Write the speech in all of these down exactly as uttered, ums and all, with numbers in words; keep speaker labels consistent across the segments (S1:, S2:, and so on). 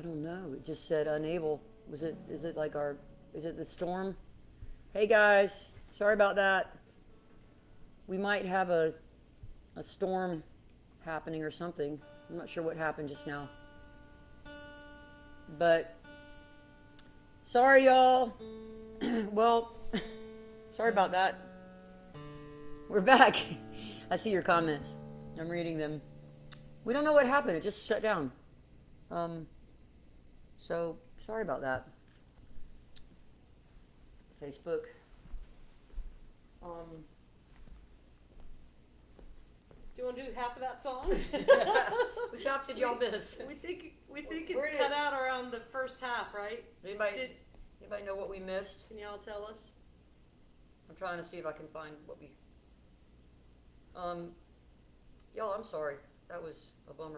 S1: I don't know. It just said unable. Was it? Is it like our? Is it the storm? Hey guys, sorry about that. We might have a a storm happening or something. I'm not sure what happened just now. But sorry, y'all. Well, sorry about that. We're back. I see your comments. I'm reading them. We don't know what happened. It just shut down. Um, so sorry about that. Facebook. Um,
S2: Do you want to do half of that song?
S1: which half did y'all miss?
S2: We think we think it
S1: Where did
S2: cut
S1: it-
S2: out around the first half, right?
S1: Does anybody,
S2: Did,
S1: anybody know what we missed?
S2: can y'all tell us?
S1: I'm trying to see if I can find what we. Um, y'all, I'm sorry. That was a bummer.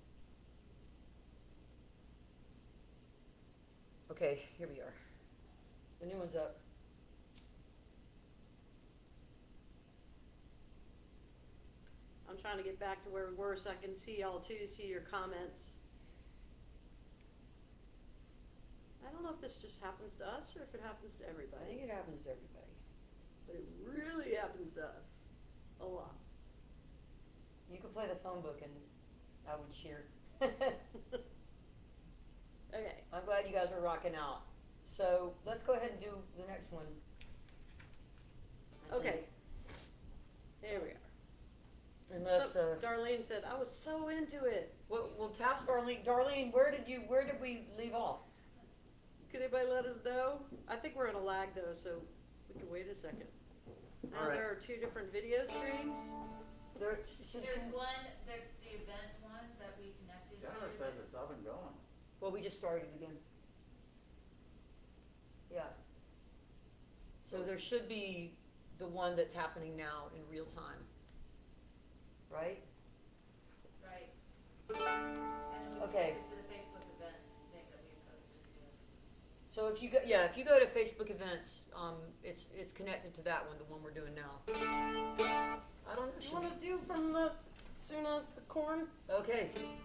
S1: Okay, here we are. The new one's up.
S2: I'm trying to get back to where we were so I can see y'all too, see your comments. I don't know if this just happens to us or if it happens to
S1: I think
S2: everybody,
S1: it happens to everybody.
S2: but it really happens to us. A lot.
S1: You could play the phone book and I would cheer.
S2: Okay.
S1: I'm glad you guys are rocking out. So let's go ahead and do the next one. I
S2: Okay.
S1: think.
S2: Here we are.
S1: Unless,
S2: So,
S1: uh,
S2: Darlene said, I was so into it.
S1: we'll, we'll task Darlene. Darlene, where did you, where did we leave off?
S2: Could anybody let us know? I think we're in a lag though, so we can wait a second. Now
S1: All right.
S2: there are two different video streams.
S1: There, she's
S3: There's
S1: con-
S3: one, there's the event one that we connected to.
S4: Jenna says it's up and going.
S1: well, we just started again. Yeah. So there should be the one that's happening now in real time. Right?
S3: Right. And then we
S1: Okay.
S3: connected to the Facebook events thing that we posted to.
S1: So if you go, yeah, if you go to Facebook events, um, it's it's connected to that one, the one we're doing now. I don't know.
S2: Do you want to do from the soon as the corn?
S1: Okay.